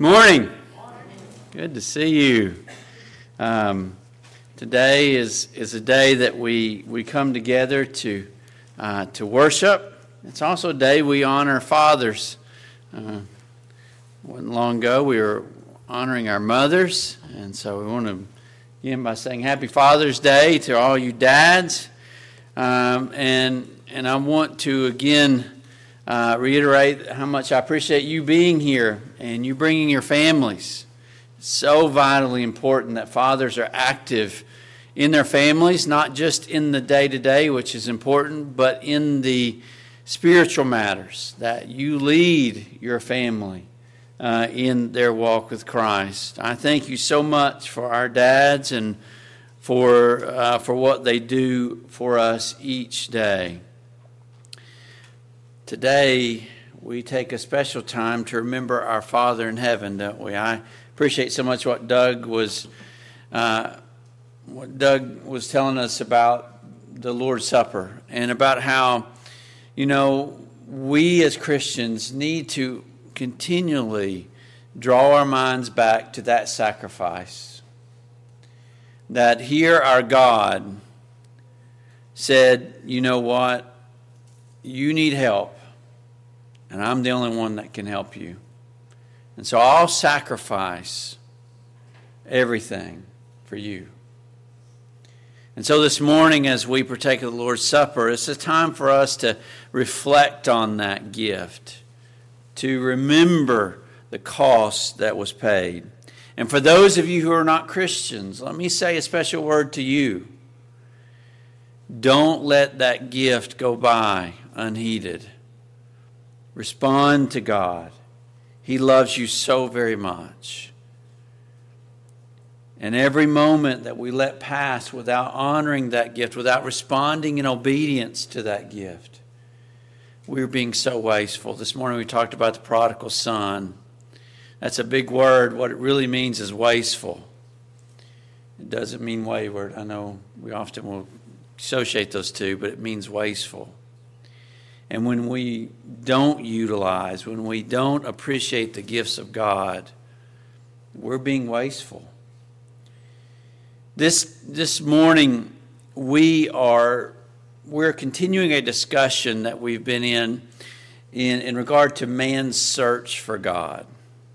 Morning. Good to see you. Today is a day that we come together to worship. It's also a day we honor fathers. Wasn't long ago we were honoring our mothers, and so we want to begin by saying Happy Father's Day to all you dads. And I want to again reiterate how much I appreciate you being here and you bringing your families. It's so vitally important that fathers are active in their families, not just in the day-to-day, which is important, but in the spiritual matters, that you lead your family in their walk with Christ. I thank you so much for our dads and for what they do for us each day. Today, we take a special time to remember our Father in heaven, don't we? I appreciate so much what Doug was telling us about the Lord's Supper and about how, we as Christians need to continually draw our minds back to that sacrifice. That here our God said, you know what? You need help, and I'm the only one that can help you. And so I'll sacrifice everything for you. And so this morning, as we partake of the Lord's Supper, it's a time for us to reflect on that gift, to remember the cost that was paid. And for those of you who are not Christians, let me say a special word to you. Don't let that gift go by unheeded. Respond to God. He loves you so very much. And every moment that we let pass without honoring that gift, without responding in obedience to that gift, we're being so wasteful. This morning we talked about the prodigal son. That's a big word. What it really means is wasteful. It doesn't mean wayward. I know we often will associate those two, but it means wasteful. And when we don't utilize, when we don't appreciate the gifts of God, we're being wasteful. This morning we're continuing a discussion that we've been in regard to man's search for God.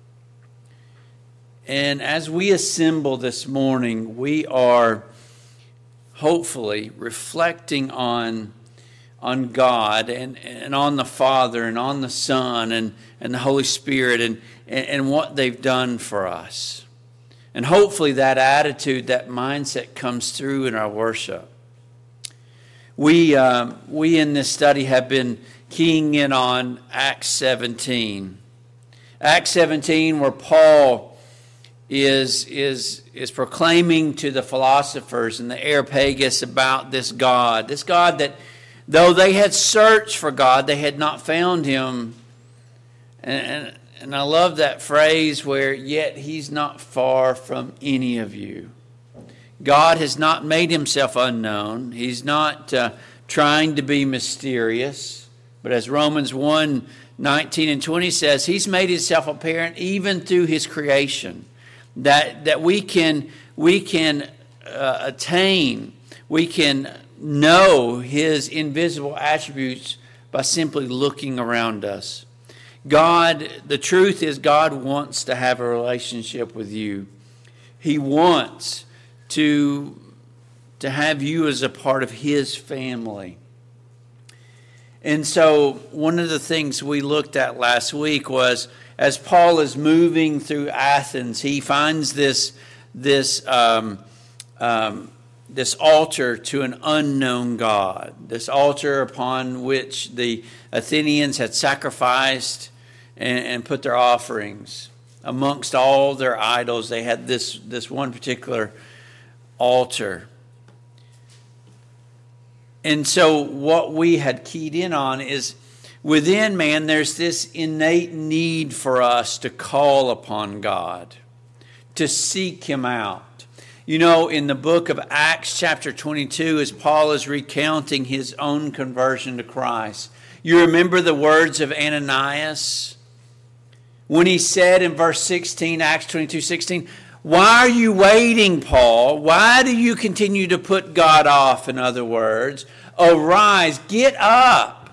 And as we assemble this morning, we are hopefully reflecting on God and on the Father and on the Son and the Holy Spirit and what they've done for us. And hopefully that attitude, that mindset comes through in our worship. We in this study have been keying in on Acts 17. Acts 17, where Paul is proclaiming to the philosophers and the Areopagus about this God that though they had searched for God, they had not found him. And I love that phrase where, yet he's not far from any of you. God has not made himself unknown. He's not trying to be mysterious. But as Romans 1:19 and 20 says, he's made himself apparent even through his creation. That we can attain, we can know his invisible attributes by simply looking around us. The truth is God wants to have a relationship with you. He wants to have you as a part of his family. And so one of the things we looked at last week was, as Paul is moving through Athens, he finds this altar to an unknown God, this altar upon which the Athenians had sacrificed and put their offerings. Amongst all their idols, they had this one particular altar. And so what we had keyed in on is, within man, there's this innate need for us to call upon God, to seek him out. In the book of Acts chapter 22, as Paul is recounting his own conversion to Christ, you remember the words of Ananias when he said in verse 16, Acts 22:16, why are you waiting, Paul? Why do you continue to put God off, in other words? Arise, get up,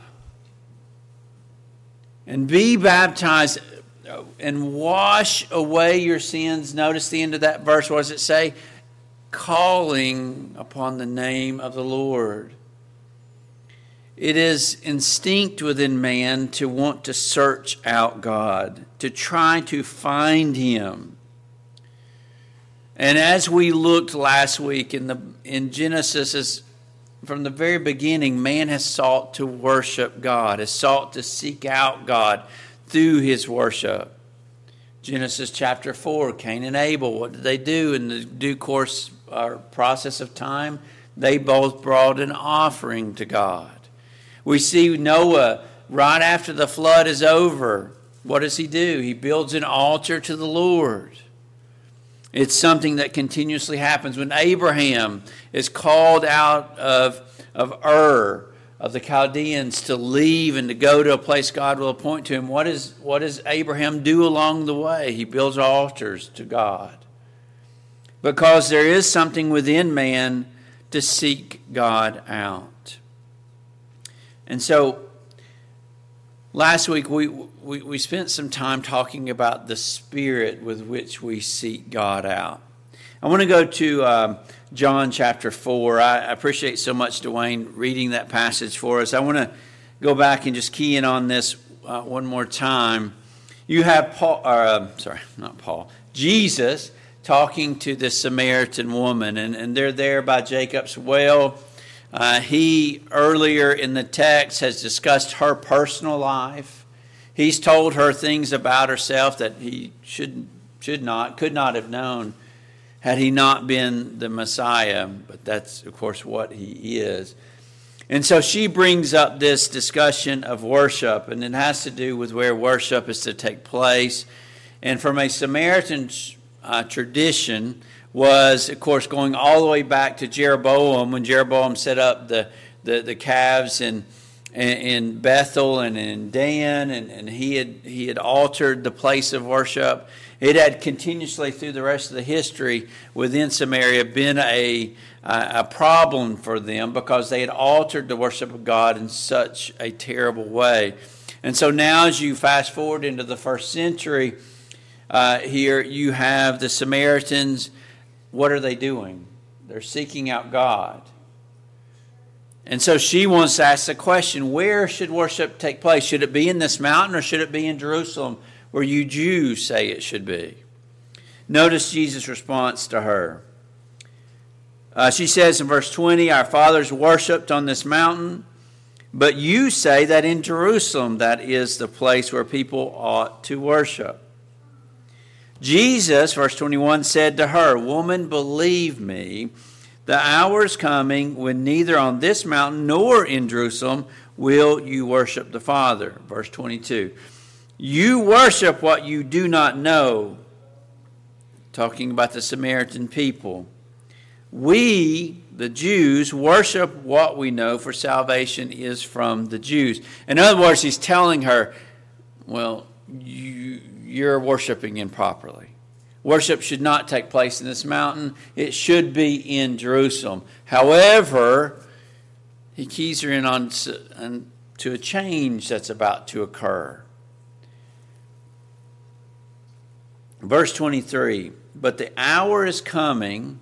and be baptized, and wash away your sins. Notice the end of that verse. What does it say? Calling upon the name of the Lord. It is instinct within man to want to search out God, to try to find Him. And as we looked last week in Genesis, from the very beginning, man has sought to worship God, has sought to seek out God through his worship. Genesis chapter 4, Cain and Abel, what did they do in the due course or process of time? They both brought an offering to God. We see Noah, right after the flood is over, what does he do? He builds an altar to the Lord. It's something that continuously happens. When Abraham is called out of Ur, of the Chaldeans, to leave and to go to a place God will appoint to him, what does Abraham do along the way? He builds altars to God. Because there is something within man to seek God out. And so, last week we spent some time talking about the spirit with which we seek God out. I want to go to John chapter 4. I appreciate so much Dwayne reading that passage for us. I want to go back and just key in on this one more time. You have Jesus talking to the Samaritan woman, and they're there by Jacob's well. He, earlier in the text, has discussed her personal life. He's told her things about herself that he could not have known had he not been the Messiah. But that's, of course, what he is. And so she brings up this discussion of worship, and it has to do with where worship is to take place. And from a Samaritan tradition, was, of course, going all the way back to Jeroboam, when Jeroboam set up the calves in Bethel and in Dan, and he had altered the place of worship. It had continuously through the rest of the history within Samaria been a problem for them because they had altered the worship of God in such a terrible way. And so now as you fast forward into the first century, here you have the Samaritans. What are they doing? They're seeking out God. And so she wants to ask the question, where should worship take place? Should it be in this mountain or should it be in Jerusalem where you Jews say it should be? Notice Jesus' response to her. She says in verse 20, our fathers worshipped on this mountain, but you say that in Jerusalem that is the place where people ought to worship. Jesus, verse 21, said to her, woman, believe me, the hour is coming when neither on this mountain nor in Jerusalem will you worship the Father. Verse 22, you worship what you do not know. Talking about the Samaritan people. We, the Jews, worship what we know, for salvation is from the Jews. In other words, he's telling her, well, you're worshiping improperly. Worship should not take place in this mountain. It should be in Jerusalem. However, he keys her in on to a change that's about to occur. Verse 23, but the hour is coming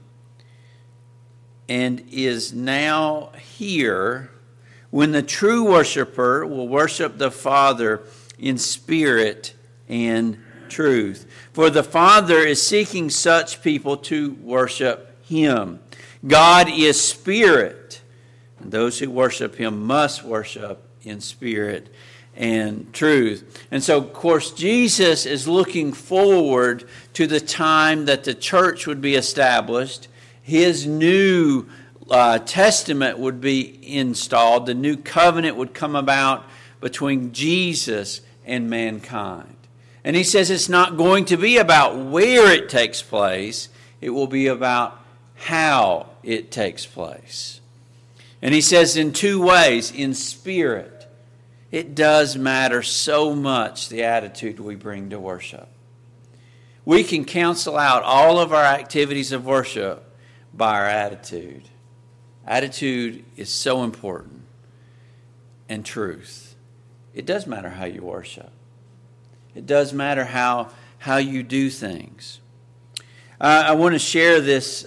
and is now here when the true worshiper will worship the Father in spirit and truth. For the Father is seeking such people to worship Him. God is spirit, and those who worship Him must worship in spirit and truth. And so, of course, Jesus is looking forward to the time that the church would be established. His new testament would be installed. The new covenant would come about between Jesus and mankind. And he says it's not going to be about where it takes place. It will be about how it takes place. And he says in two ways, in spirit. it does matter so much the attitude we bring to worship. We can cancel out all of our activities of worship by our attitude. Attitude is so important. And truth. It does matter how you worship. It does matter how you do things. I want to share this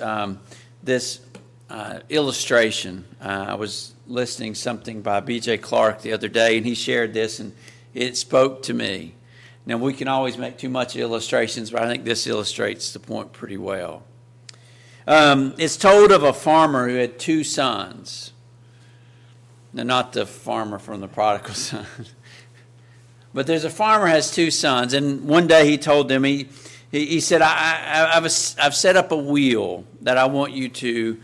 illustration. I was listening to something by B.J. Clark the other day, and he shared this, and it spoke to me. Now, we can always make too much illustrations, but I think this illustrates the point pretty well. It's told of a farmer who had 2 sons. Now, not the farmer from the prodigal son. But there's a farmer who has 2 sons, and one day he told them, he said, I've set up a wheel that I want you to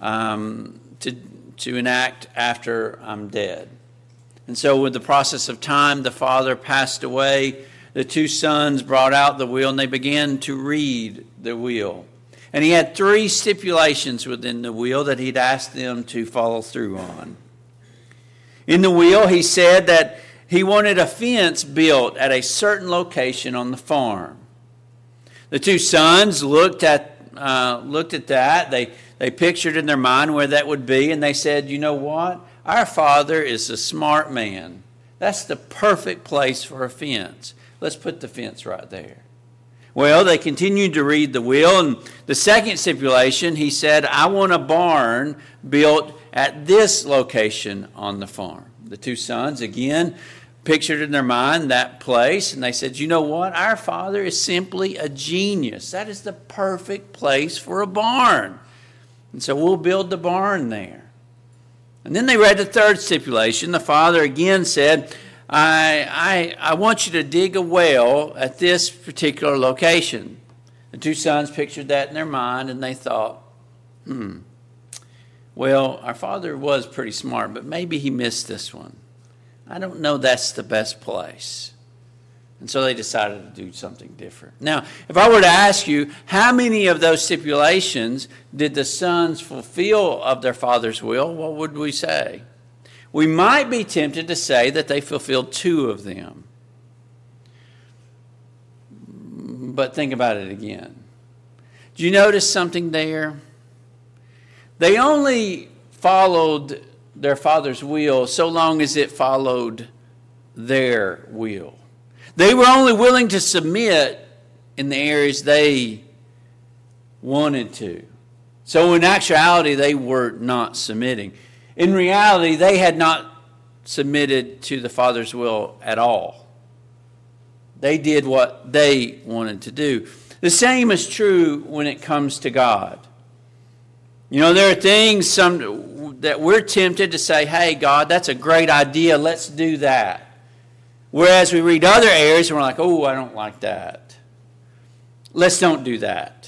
enact after I'm dead. And so with the process of time, the father passed away. The 2 sons brought out the wheel, and they began to read the wheel. And he had 3 stipulations within the wheel that he'd asked them to follow through on. In the wheel, he said that he wanted a fence built at a certain location on the farm. The 2 sons looked at that. They pictured in their mind where that would be, and they said, you know what? Our father is a smart man. That's the perfect place for a fence. Let's put the fence right there. Well, they continued to read the will, and the second stipulation, he said, I want a barn built at this location on the farm. The 2 sons, again, pictured in their mind that place, and they said, you know what? Our father is simply a genius. That is the perfect place for a barn. And so we'll build the barn there. And then they read the third stipulation. The father again said, I want you to dig a well at this particular location. The 2 sons pictured that in their mind, and they thought, well, our father was pretty smart, but maybe he missed this one. I don't know that's the best place. And so they decided to do something different. Now, if I were to ask you, how many of those stipulations did the sons fulfill of their father's will, what would we say? We might be tempted to say that they fulfilled 2 of them. But think about it again. Do you notice something there? They only followed their father's will so long as it followed their will. They were only willing to submit in the areas they wanted to. So in actuality, they were not submitting. In reality, they had not submitted to the Father's will at all. They did what they wanted to do. The same is true when it comes to God. You know, there are things that we're tempted to say, hey, God, that's a great idea. Let's do that. Whereas we read other areas and we're like, oh, I don't like that. Let's don't do that.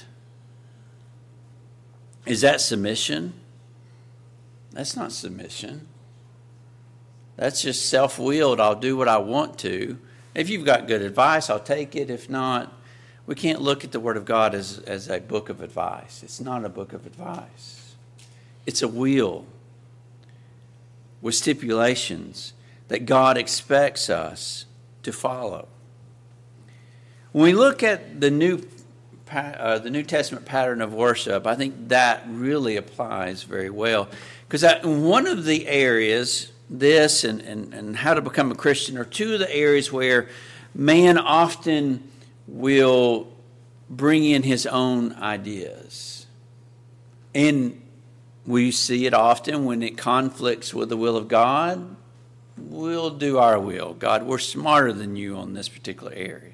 Is that submission? That's not submission. That's just self-willed. I'll do what I want to. If you've got good advice, I'll take it. If not, we can't look at the Word of God as a book of advice. It's not a book of advice. It's a will with stipulations that God expects us to follow. When we look at the New Testament pattern of worship, I think that really applies very well. Because one of the areas, this and how to become a Christian, are 2 of the areas where man often will bring in his own ideas. And we see it often when it conflicts with the will of God. We'll do our will. God, we're smarter than you on this particular area.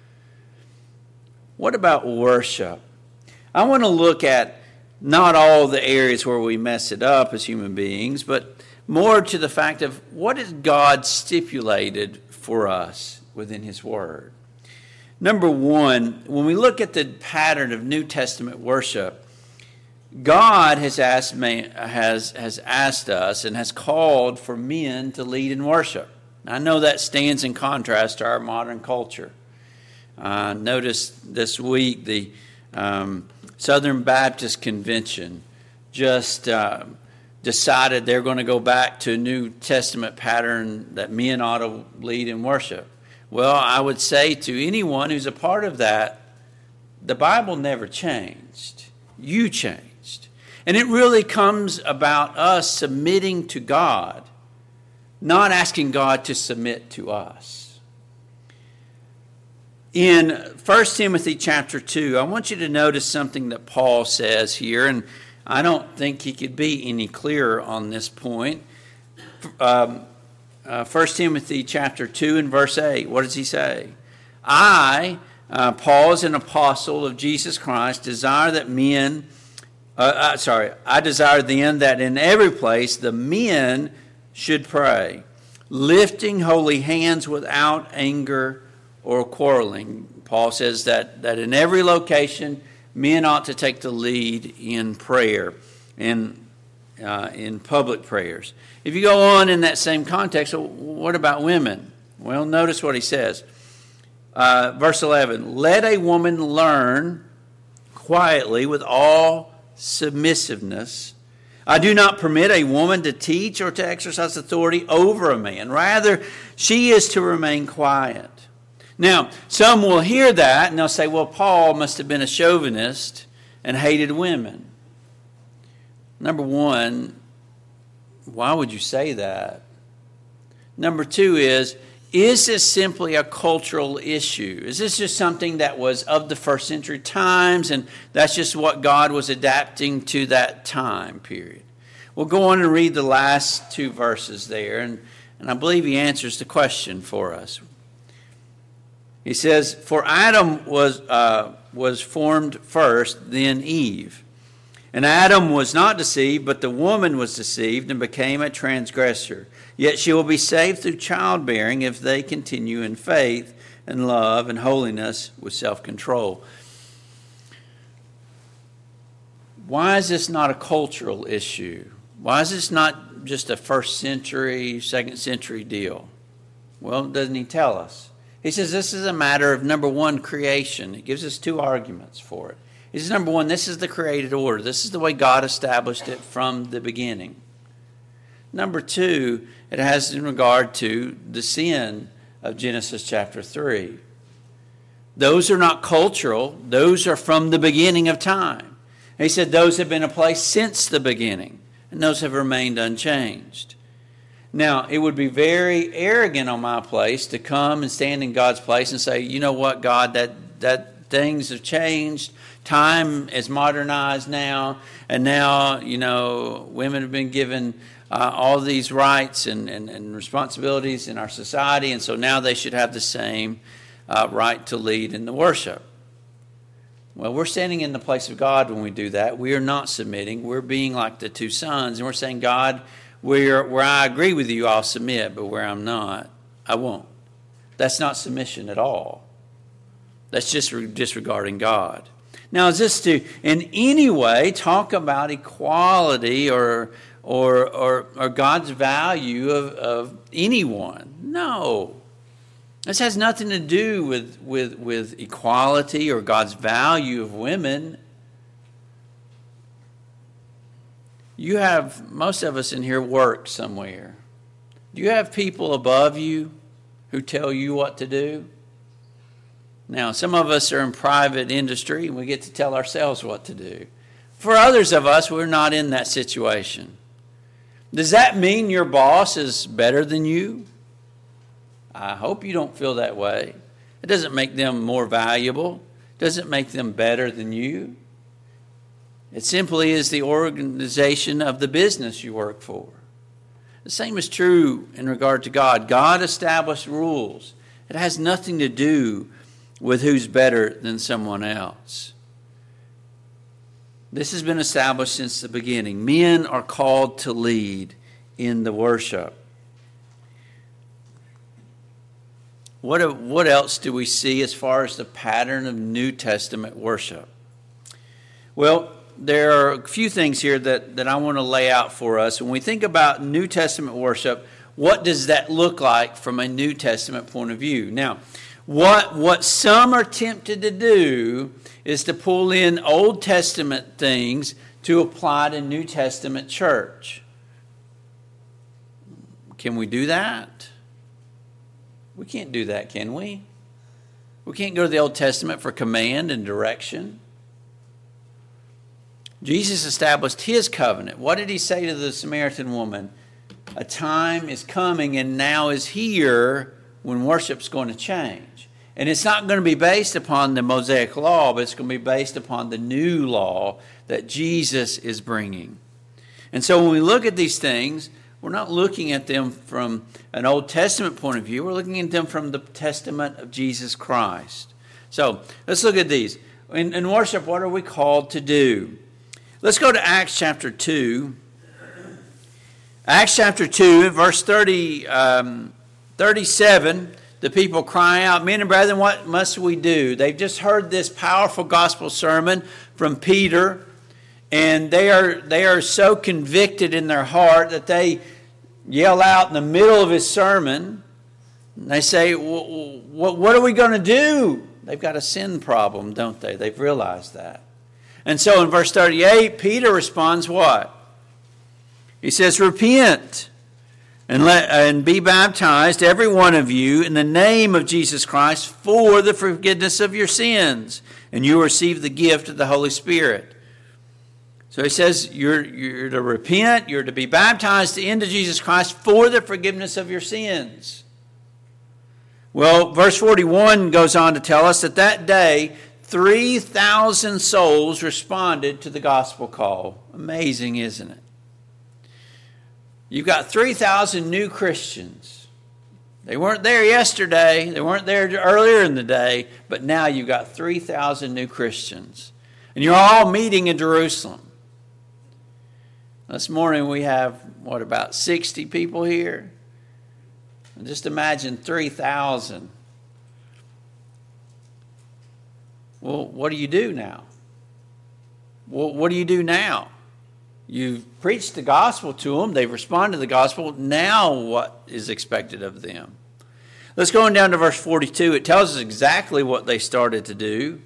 What about worship? I want to look at not all the areas where we mess it up as human beings, but more to the fact of what has God stipulated for us within His Word. Number 1, when we look at the pattern of New Testament worship, God has asked us and has called for men to lead in worship. I know that stands in contrast to our modern culture. Notice this week the Southern Baptist Convention just decided they're going to go back to a New Testament pattern that men ought to lead in worship. Well, I would say to anyone who's a part of that, the Bible never changed. You changed. And it really comes about us submitting to God, not asking God to submit to us. In 1 Timothy chapter 2, I want you to notice something that Paul says here, and I don't think he could be any clearer on this point. 1 Timothy chapter 2 and verse 8, what does he say? I, Paul, as an apostle of Jesus Christ, I desire then that in every place the men should pray, lifting holy hands without anger or quarreling. Paul says that in every location, men ought to take the lead in prayer and in public prayers. If you go on in that same context, so what about women? Well, notice what he says. Verse 11, let a woman learn quietly with all submissiveness. I do not permit a woman to teach or to exercise authority over a man. Rather, she is to remain quiet. Now, some will hear that and they'll say, well, Paul must have been a chauvinist and hated women. Number one, why would you say that? Number two is this simply a cultural issue? Is this just something that was of the first century times and that's just what God was adapting to that time period? We'll go on and read the last two verses there, and I believe he answers the question for us. He says, for Adam was formed first, then Eve. And Adam was not deceived, but the woman was deceived and became a transgressor. Yet she will be saved through childbearing if they continue in faith and love and holiness with self-control. Why is this not a cultural issue? Why is this not just a first century, second century deal? Well, doesn't he tell us? He says this is a matter of, number one, creation. He gives us two arguments for it. He says, number one, this is the created order. This is the way God established it from the beginning. Number two, it has in regard to the sin of Genesis chapter 3. Those are not cultural. Those are from the beginning of time. And he said those have been in place since the beginning, and those have remained unchanged. Now, it would be very arrogant on my place to come and stand in God's place and say, you know what, God, that things have changed. Time is modernized now, and now, women have been given all these rights and responsibilities in our society, and so now they should have the same right to lead in the worship. Well, we're standing in the place of God when we do that. We are not submitting. We're being like the two sons, and we're saying, God, where I agree with you, I'll submit, but where I'm not, I won't. That's not submission at all. That's just disregarding God. Now, is this to in any way talk about equality or God's value of anyone? No. This has nothing to do with equality or God's value of women. You have, most of us in here work somewhere. Do you have people above you who tell you what to do? Now, some of us are in private industry and we get to tell ourselves what to do. For others of us, we're not in that situation. Does that mean your boss is better than you? I hope you don't feel that way. It doesn't make them more valuable. It doesn't make them better than you. It simply is the organization of the business you work for. The same is true in regard to God. God established rules. It has nothing to do with who's better than someone else. This has been established since the beginning. Men are called to lead in the worship. What else do we see as far as the pattern of New Testament worship? Well, there are a few things here that I want to lay out for us. When we think about New Testament worship, what does that look like from a New Testament point of view? Now, what some are tempted to do is to pull in Old Testament things to apply to New Testament church. Can we do that? We can't do that, can we? We can't go to the Old Testament for command and direction. Jesus established his covenant. What did he say to the Samaritan woman? A time is coming and now is here when worship's going to change. And it's not going to be based upon the Mosaic law, but it's going to be based upon the new law that Jesus is bringing. And so when we look at these things, we're not looking at them from an Old Testament point of view. We're looking at them from the testament of Jesus Christ. So let's look at these. In worship, what are we called to do? Let's go to Acts chapter 2. Acts chapter 2, verse 37, the people cry out, "Men and brethren, what must we do?" They've just heard this powerful gospel sermon from Peter, and they are so convicted in their heart that they yell out in the middle of his sermon, and they say, what are we going to do? They've got a sin problem, don't they? They've realized that. And so in verse 38, Peter responds what? He says, "Repent and be baptized, every one of you, in the name of Jesus Christ for the forgiveness of your sins, and you will receive the gift of the Holy Spirit." So he says you're to repent, you're to be baptized into Jesus Christ for the forgiveness of your sins. Well, verse 41 goes on to tell us that day 3,000 souls responded to the gospel call. Amazing, isn't it? You've got 3,000 new Christians. They weren't there yesterday. They weren't there earlier in the day. But now you've got 3,000 new Christians. And you're all meeting in Jerusalem. This morning we have, about 60 people here? And just imagine 3,000. Well, what do you do now? Well, what do you do now? You've preached the gospel to them. They've responded to the gospel. Now what is expected of them? Let's go on down to verse 42. It tells us exactly what they started to do.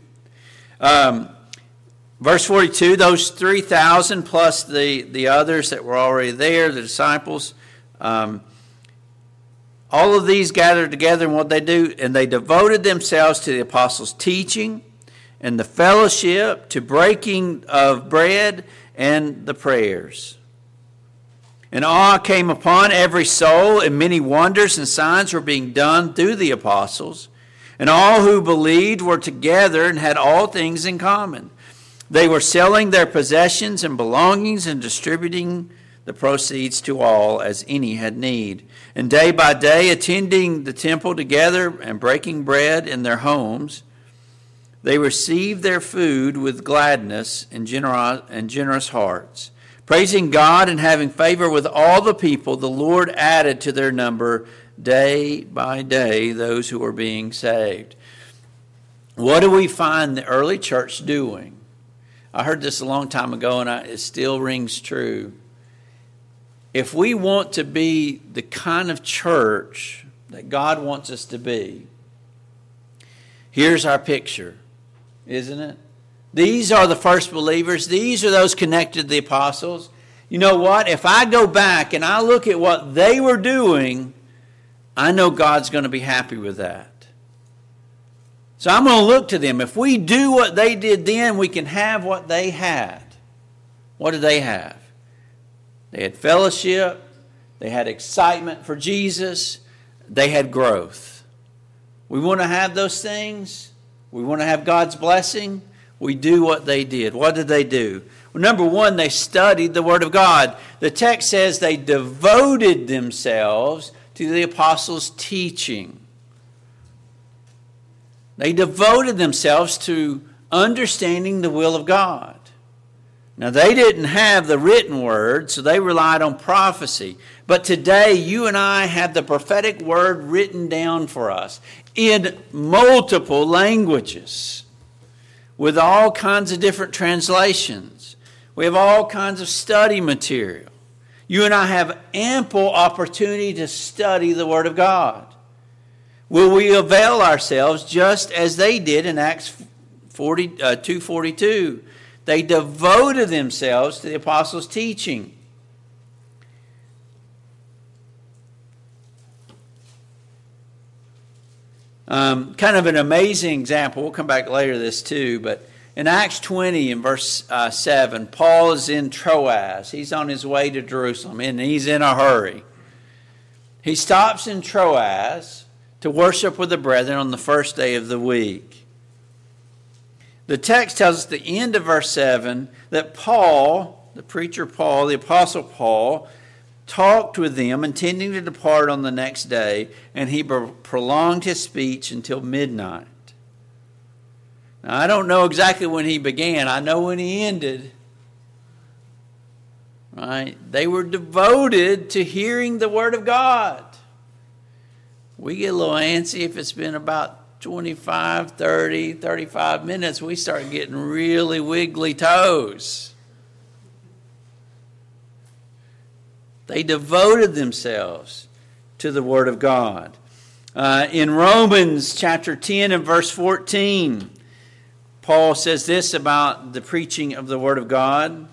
Verse 42, those 3,000 plus the others that were already there, the disciples, all of these gathered together, and what they do, and they devoted themselves to the apostles' teaching and the fellowship, to breaking of bread and the prayers. And awe came upon every soul, and many wonders and signs were being done through the apostles. And all who believed were together and had all things in common. They were selling their possessions and belongings and distributing the proceeds to all as any had need. And day by day, attending the temple together and breaking bread in their homes, they received their food with gladness and generous hearts. Praising God and having favor with all the people, the Lord added to their number day by day those who were being saved. What do we find the early church doing? I heard this a long time ago, and it still rings true. If we want to be the kind of church that God wants us to be, here's our picture, isn't it? These are the first believers. These are those connected to the apostles. You know what? If I go back and I look at what they were doing, I know God's going to be happy with that. So I'm going to look to them. If we do what they did then, we can have what they had. What did they have? They had fellowship. They had excitement for Jesus. They had growth. We want to have those things. We want to have God's blessing. We do what they did. What did they do? Well, number one, they studied the Word of God. The text says they devoted themselves to the apostles' teaching. They devoted themselves to understanding the will of God. Now, they didn't have the written word, so they relied on prophecy. But today, you and I have the prophetic word written down for us in multiple languages with all kinds of different translations. We have all kinds of study material. You and I have ample opportunity to study the Word of God. Will we avail ourselves just as they did in Acts 2:42? They devoted themselves to the apostles' teaching. Kind of an amazing example. We'll come back later to this too, but in Acts 20 in verse 7, Paul is in Troas. He's on his way to Jerusalem, and he's in a hurry. He stops in Troas to worship with the brethren on the first day of the week. The text tells us at the end of verse 7 that Paul, the preacher Paul, the apostle Paul, talked with them, intending to depart on the next day, and he prolonged his speech until midnight. Now, I don't know exactly when he began. I know when he ended. Right? They were devoted to hearing the Word of God. We get a little antsy if it's been about 25, 30, 35 minutes. We start getting really wiggly toes. They devoted themselves to the Word of God. In Romans chapter 10 and verse 14, Paul says this about the preaching of the Word of God.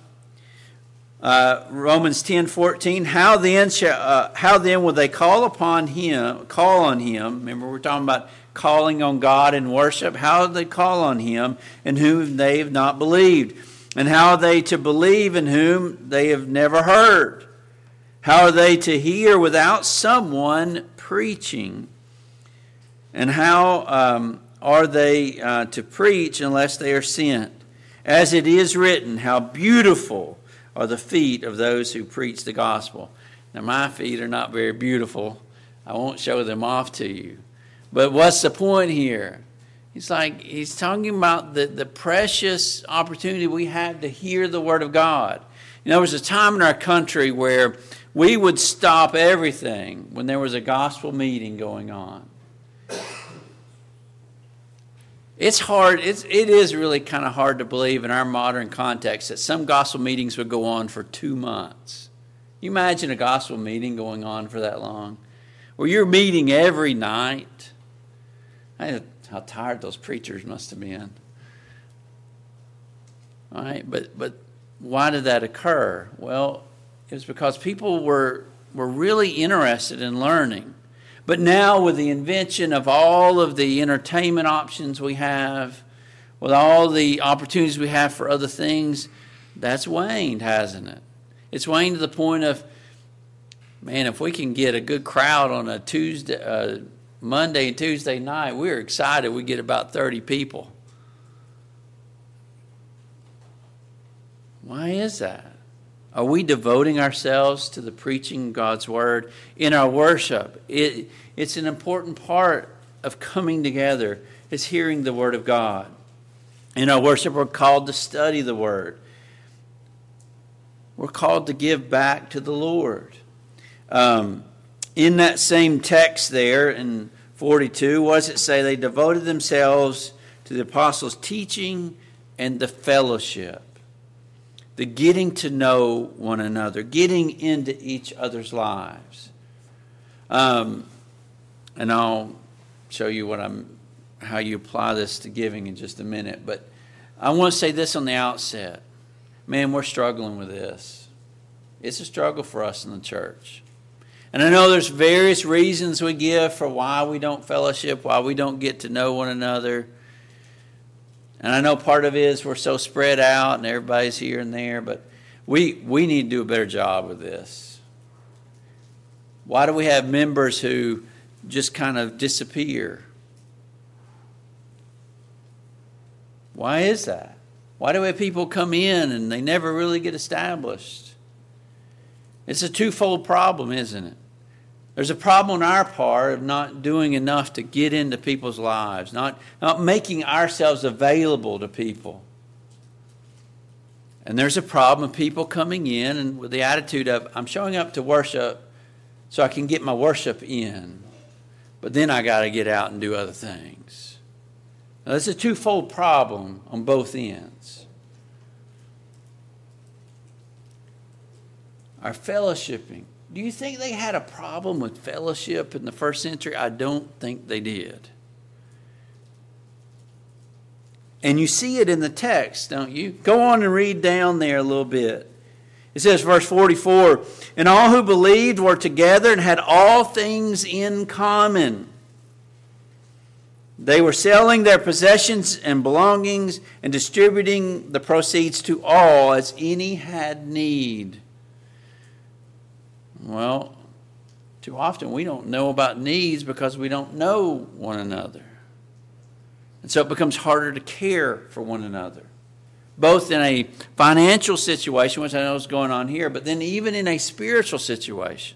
Romans 10:14. How then will they call on him? Remember, we're talking about calling on God in worship. How do they call on him in whom they have not believed? And how are they to believe in whom they have never heard? How are they to hear without someone preaching? And how are they to preach unless they are sent? As it is written, how beautiful are the feet of those who preach the gospel. Now, my feet are not very beautiful. I won't show them off to you. But what's the point here? He's talking about the precious opportunity we have to hear the Word of God. You know, there was a time in our country where we would stop everything when there was a gospel meeting going on. It's hard. It is really kind of hard to believe in our modern context that some gospel meetings would go on for 2 months. You imagine a gospel meeting going on for that long? Where you're meeting every night. How tired those preachers must have been. All right, but why did that occur? Well, it was because people were really interested in learning. But now with the invention of all of the entertainment options we have, with all the opportunities we have for other things, that's waned, hasn't it? It's waned to the point of, man, if we can get a good crowd on a Monday and Tuesday night, we're excited we get about 30 people. Why is that? Are we devoting ourselves to the preaching of God's Word in our worship? It's an important part of coming together, is hearing the Word of God. In our worship, we're called to study the Word. We're called to give back to the Lord. In that same text there in 42, what does it say? They devoted themselves to the apostles' teaching and the fellowship. The getting to know one another, getting into each other's lives. And I'll show you how you apply this to giving in just a minute. But I want to say this on the outset. Man, we're struggling with this. It's a struggle for us in the church. And I know there's various reasons we give for why we don't fellowship, why we don't get to know one another. And I know part of it is we're so spread out and everybody's here and there, but we need to do a better job with this. Why do we have members who just kind of disappear? Why is that? Why do we have people come in and they never really get established? It's a twofold problem, isn't it? There's a problem on our part of not doing enough to get into people's lives, not making ourselves available to people. And there's a problem of people coming in and with the attitude of, I'm showing up to worship so I can get my worship in, but then I got to get out and do other things. Now, that's a twofold problem on both ends. Our fellowshipping. Do you think they had a problem with fellowship in the first century? I don't think they did. And you see it in the text, don't you? Go on and read down there a little bit. It says, verse 44, and all who believed were together and had all things in common. They were selling their possessions and belongings and distributing the proceeds to all as any had need. Well, too often we don't know about needs because we don't know one another. And so it becomes harder to care for one another, both in a financial situation, which I know is going on here, but then even in a spiritual situation.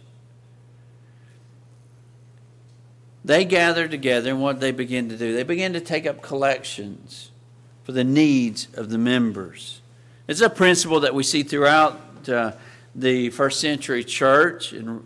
They gathered together, and what they begin to do? They begin to take up collections for the needs of the members. It's a principle that we see throughout the first century church. In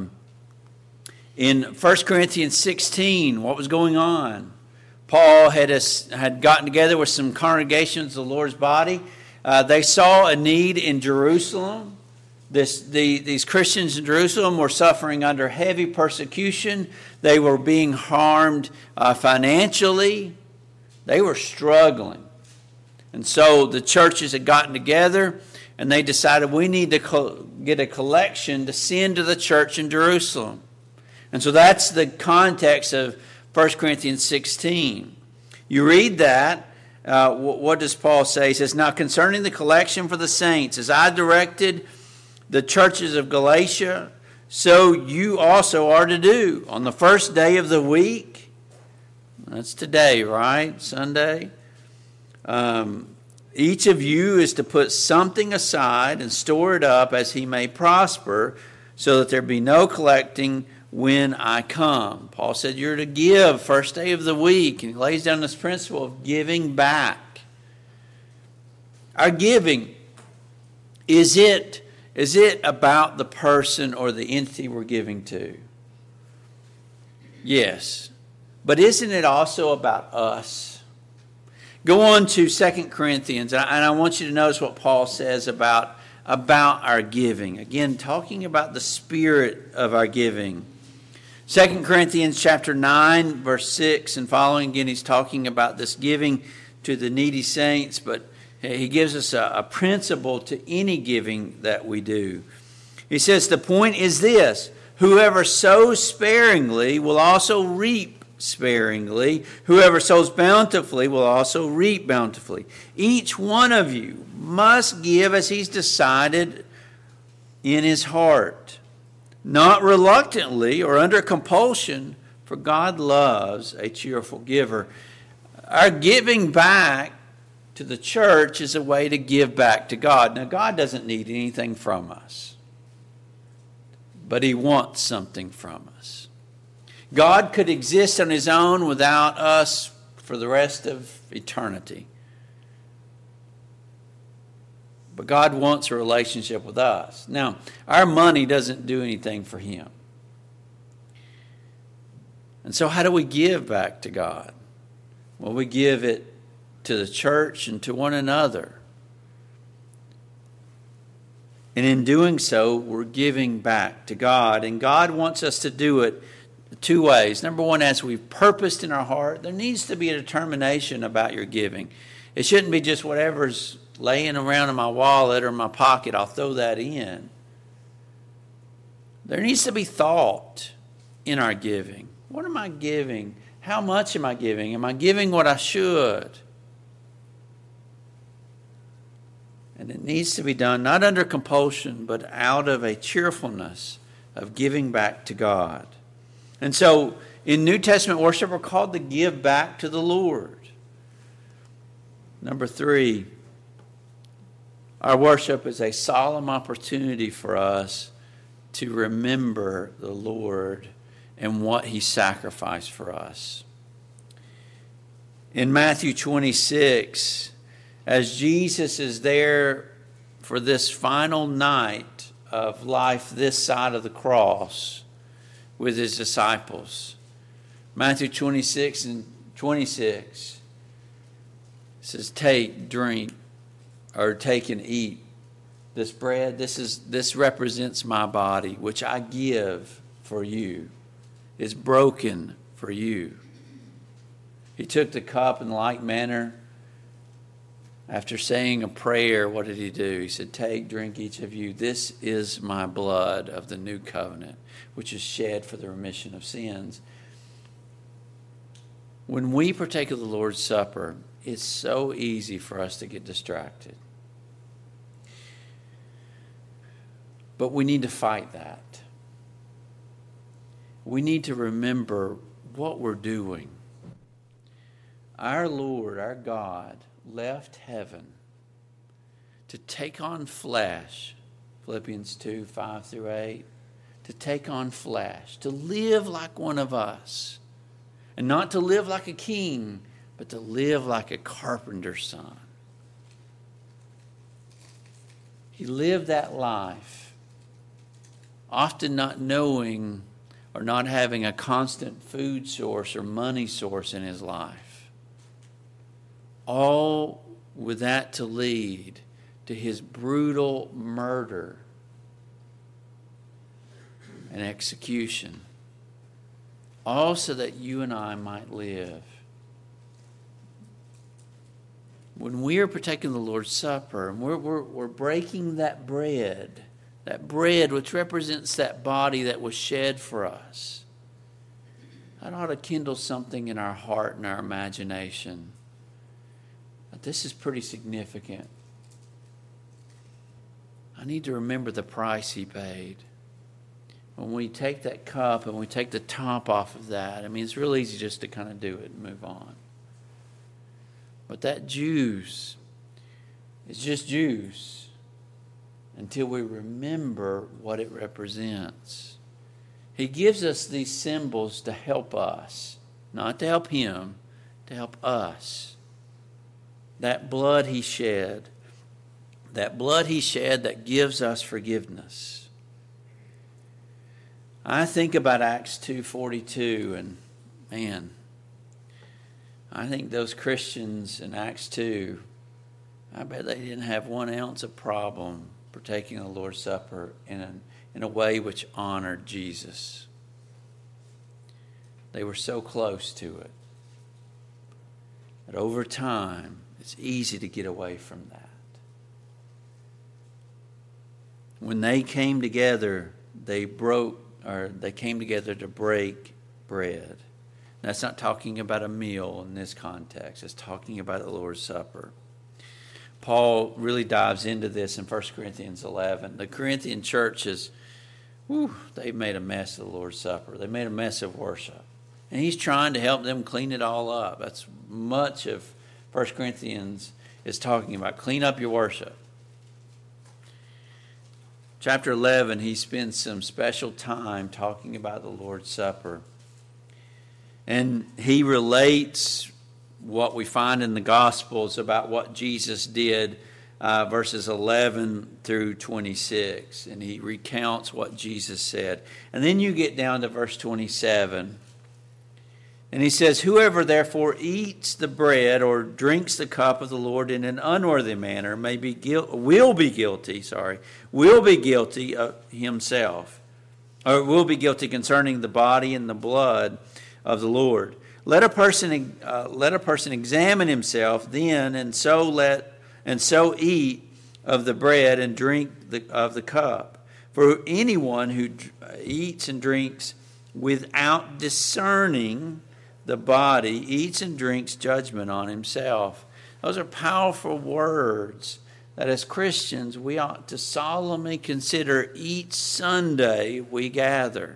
1 Corinthians 16, what was going on? Paul had gotten together with some congregations of the Lord's body. They saw a need in Jerusalem. These Christians in Jerusalem were suffering under heavy persecution. They were being harmed financially. They were struggling. And so the churches had gotten together and they decided we need to get a collection to send to the church in Jerusalem. And so that's the context of 1 Corinthians 16. You read that. What does Paul say? He says, "Now concerning the collection for the saints, as I directed the churches of Galatia, so you also are to do. On the first day of the week," that's today, right? Sunday. "Each of you is to put something aside and store it up as he may prosper, so that there be no collecting when I come." Paul said you're to give first day of the week, and he lays down this principle of giving back. Our giving, is it about the person or the entity we're giving to? Yes. But isn't it also about us? Go on to 2 Corinthians, and I want you to notice what Paul says about our giving. Again, talking about the spirit of our giving. 2 Corinthians chapter 9, verse 6 and following. Again, he's talking about this giving to the needy saints, but he gives us a principle to any giving that we do. He says, "The point is this: whoever sows sparingly will also reap sparingly. Whoever sows bountifully will also reap bountifully. Each one of you must give as he's decided in his heart, not reluctantly or under compulsion, for God loves a cheerful giver." Our giving back to the church is a way to give back to God. Now, God doesn't need anything from us, but he wants something from us. God could exist on his own without us for the rest of eternity. But God wants a relationship with us. Now, our money doesn't do anything for him. And so how do we give back to God? Well, we give it to the church and to one another. And in doing so, we're giving back to God. And God wants us to do it two ways. Number one, as we've purposed in our heart, there needs to be a determination about your giving. It shouldn't be just whatever's laying around in my wallet or my pocket, I'll throw that in. There needs to be thought in our giving. What am I giving? How much am I giving? Am I giving what I should? And it needs to be done not under compulsion, but out of a cheerfulness of giving back to God. And so in New Testament worship, we're called to give back to the Lord. Number 3, our worship is a solemn opportunity for us to remember the Lord and what he sacrificed for us. In Matthew 26, as Jesus is there for this final night of life this side of the cross with his disciples, Matthew 26 and 26 says, "Take, drink, or take and eat this bread. This represents my body, which I give for you. It's broken for you." He took the cup in like manner. After saying a prayer, what did he do? He said, "Take, drink each of you. This is my blood of the new covenant, which is shed for the remission of sins." When we partake of the Lord's Supper, it's so easy for us to get distracted. But we need to fight that. We need to remember what we're doing. Our Lord, our God, left heaven to take on flesh, Philippians 2, 5 through 8, to take on flesh, to live like one of us, and not to live like a king, but to live like a carpenter's son. He lived that life, often not knowing or not having a constant food source or money source in his life. All with that to lead to his brutal murder and execution. All so that you and I might live. When we are partaking of the Lord's Supper and we're breaking that bread which represents that body that was shed for us, that ought to kindle something in our heart and our imagination. But this is pretty significant. I need to remember the price he paid. When we take that cup and we take the top off of that, I mean, it's real easy just to kind of do it and move on. But that juice is just juice until we remember what it represents. He gives us these symbols to help us, not to help him, to help us. That blood he shed that gives us forgiveness. I think about Acts 2:42, and man, I think those Christians in Acts 2, I bet they didn't have 1 ounce of problem partaking of the Lord's Supper in a way which honored Jesus. They were so close to it that over time, it's easy to get away from that. When they came together, they came together to break bread. That's not talking about a meal in this context. It's talking about the Lord's Supper. Paul really dives into this in 1 Corinthians 11. The Corinthian church they made a mess of the Lord's Supper. They made a mess of worship. And he's trying to help them clean it all up. That's much of 1 Corinthians is talking about. Clean up your worship. Chapter 11, he spends some special time talking about the Lord's Supper. And he relates what we find in the Gospels about what Jesus did, verses 11 through 26. And he recounts what Jesus said. And then you get down to verse 27. And he says, "Whoever therefore eats the bread or drinks the cup of the Lord in an unworthy manner will be guilty of himself, or will be guilty concerning the body and the blood of the Lord. Let a person examine himself then, and so eat of the bread and drink of the cup. For anyone who eats and drinks without discerning the body eats and drinks judgment on himself." Those are powerful words that as Christians we ought to solemnly consider each Sunday we gather.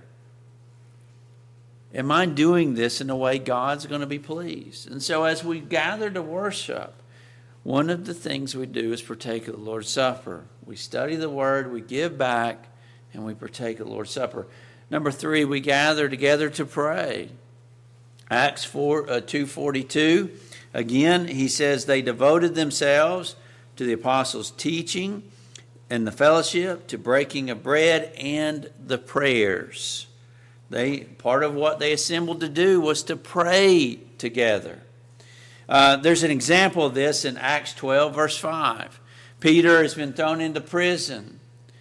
Am I doing this in a way God's going to be pleased? And so as we gather to worship, one of the things we do is partake of the Lord's Supper. We study the Word, we give back, and we partake of the Lord's Supper. Number 3, we gather together to pray. Acts 2:42, again, he says they devoted themselves to the apostles' teaching and the fellowship, to breaking of bread and the prayers. Part of what they assembled to do was to pray together. There's an example of this in Acts 12, verse 5. Peter has been thrown into prison.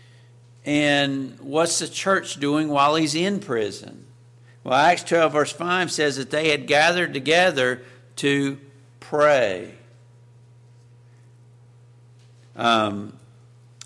And what's the church doing while he's in prison? Well, Acts 12, verse 5 says that they had gathered together to pray.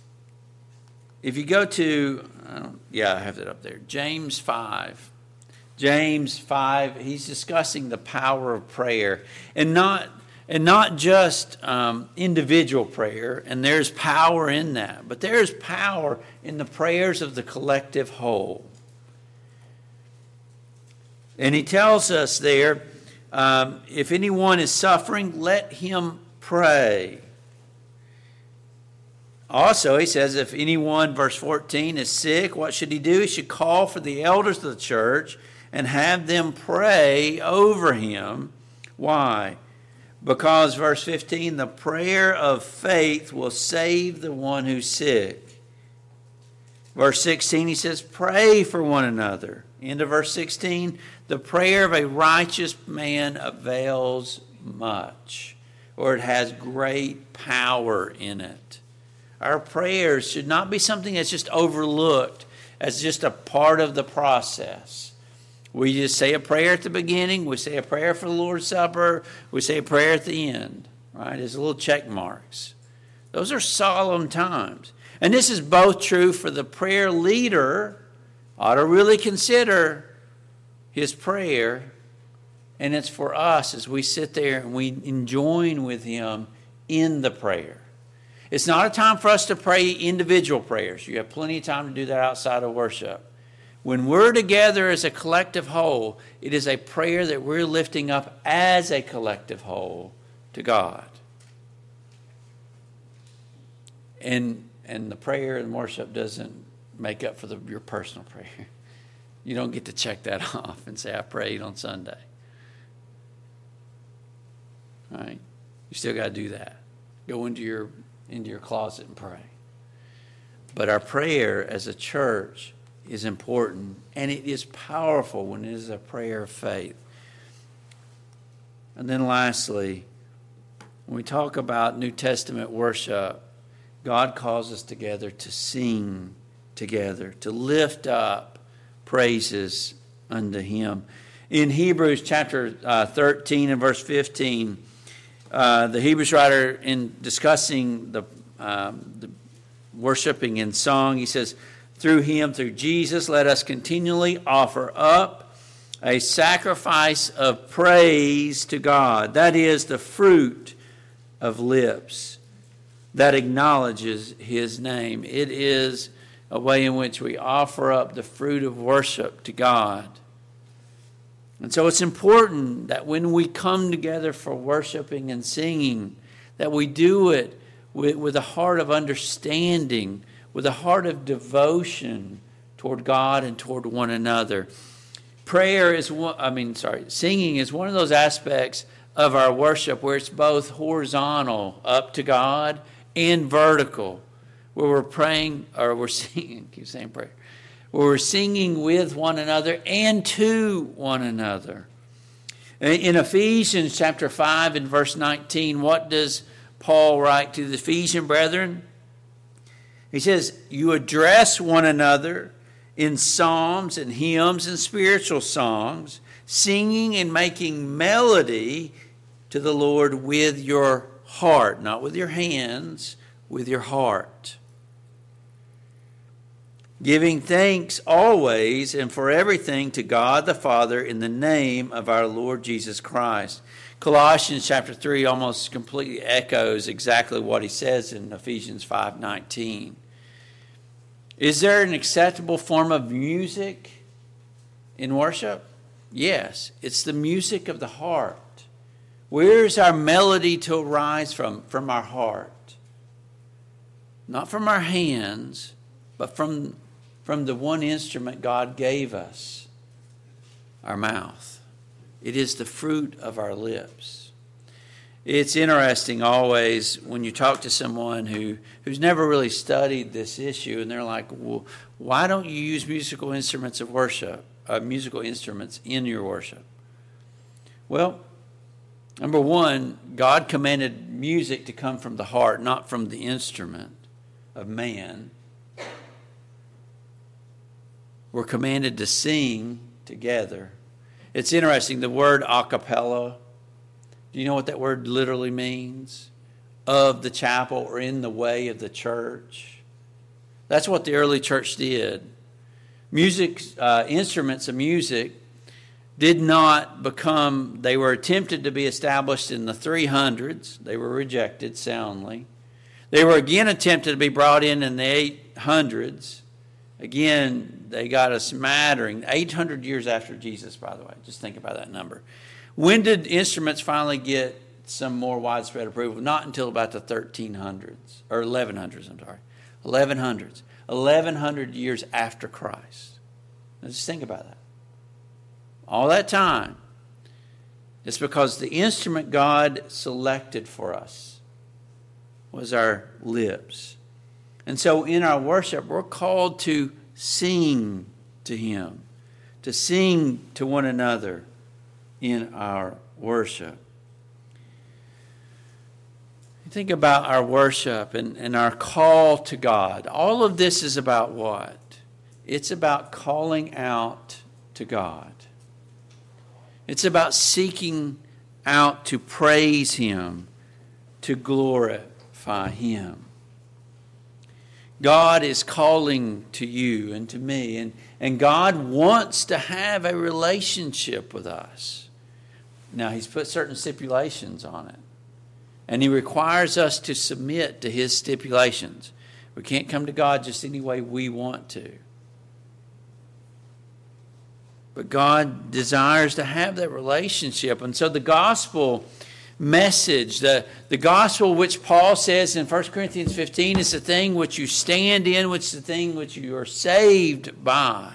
If you go to, I have it up there, James 5. James 5, he's discussing the power of prayer, and not just individual prayer, and there's power in that, but there's power in the prayers of the collective whole. And he tells us there, if anyone is suffering, let him pray. Also, he says, if anyone, verse 14, is sick, what should he do? He should call for the elders of the church and have them pray over him. Why? Because, verse 15, the prayer of faith will save the one who's sick. Verse 16, he says, pray for one another. Into verse 16, the prayer of a righteous man avails much, or it has great power in it. Our prayers should not be something that's just overlooked as just a part of the process. We just say a prayer at the beginning, we say a prayer for the Lord's Supper, we say a prayer at the end, right? There's little check marks. Those are solemn times. And this is both true for the prayer leader, ought to really consider his prayer, and it's for us as we sit there and we join with him in the prayer. It's not a time for us to pray individual prayers. You have plenty of time to do that outside of worship. When we're together as a collective whole, it is a prayer that we're lifting up as a collective whole to God. And the prayer and worship doesn't make up for your personal prayer. You don't get to check that off and say, I prayed on Sunday. All right? You still got to do that. Go into your closet and pray. But our prayer as a church is important, and it is powerful when it is a prayer of faith. And then lastly, when we talk about New Testament worship, God calls us together to sing together, to lift up praises unto him. In Hebrews chapter 13 and verse 15, the Hebrews writer, in discussing the worshiping in song, he says, through him, through Jesus, let us continually offer up a sacrifice of praise to God. That is the fruit of lips that acknowledges his name. It is a way in which we offer up the fruit of worship to God. And so it's important that when we come together for worshiping and singing, that we do it with a heart of understanding, with a heart of devotion toward God and toward one another. Singing is one of those aspects of our worship where it's both horizontal, up to God, and vertical, where we're praying, or we're singing, keep saying prayer, where we're singing with one another and to one another. In Ephesians chapter 5 and verse 19, what does Paul write to the Ephesian brethren? He says, you address one another in psalms and hymns and spiritual songs, singing and making melody to the Lord with your heart, not with your hands, with your heart. Giving thanks always and for everything to God the Father in the name of our Lord Jesus Christ. Colossians chapter 3 almost completely echoes exactly what he says in Ephesians 5:19. Is there an acceptable form of music in worship? Yes, it's the music of the heart. Where is our melody to arise from? From our heart. Not from our hands, but from the one instrument God gave us, our mouth. It is the fruit of our lips. It's interesting always when you talk to someone who's never really studied this issue, and they're like, well, why don't you use musical instruments of worship, musical instruments in your worship? Well, number one, God commanded music to come from the heart, not from the instrument of man. We're commanded to sing together. It's interesting, the word a cappella, do you know what that word literally means? Of the chapel, or in the way of the church. That's what the early church did. Music, instruments of music did not become, they were attempted to be established in the 300s. They were rejected soundly. They were again attempted to be brought in the 800s. Again, they got a smattering. 800 years after Jesus, by the way. Just think about that number. When did instruments finally get some more widespread approval? Not until about the 1300s, or 1100s, I'm sorry. 1100s. 1100 years after Christ. Now just think about that. All that time, it's because the instrument God selected for us was our lips. And so in our worship, we're called to sing to Him, to sing to one another in our worship. Think about our worship and our call to God. All of this is about what? It's about calling out to God. It's about seeking out to praise Him, to glorify Him. God is calling to you and to me, and God wants to have a relationship with us. Now, He's put certain stipulations on it, and He requires us to submit to His stipulations. We can't come to God just any way we want to. But God desires to have that relationship. And so the gospel message, the gospel which Paul says in 1 Corinthians 15 is the thing which you stand in, which is the thing which you are saved by.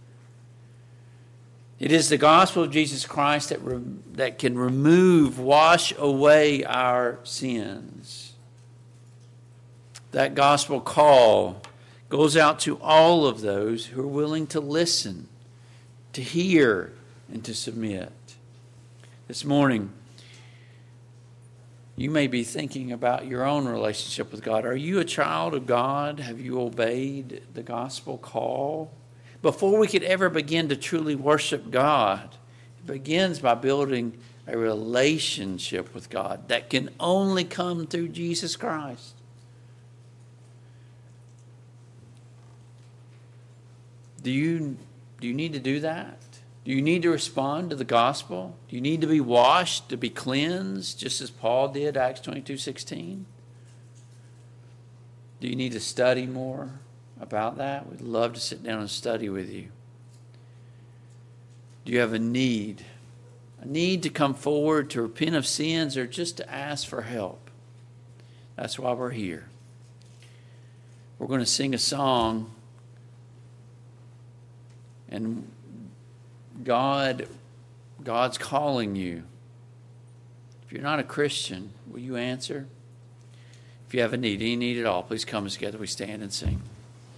It is the gospel of Jesus Christ that can wash away our sins. That gospel call goes out to all of those who are willing to listen, to hear, and to submit. This morning, you may be thinking about your own relationship with God. Are you a child of God? Have you obeyed the gospel call? Before we could ever begin to truly worship God, it begins by building a relationship with God that can only come through Jesus Christ. Do you need to do that? Do you need to respond to the gospel? Do you need to be washed, to be cleansed, just as Paul did, Acts 22:16? Do you need to study more about that? We'd love to sit down and study with you. Do you have a need to come forward to repent of sins or just to ask for help? That's why we're here. We're going to sing a song, and God's calling you. If you're not a Christian, will you answer? If you have a need, any need at all, please come together. We stand and sing.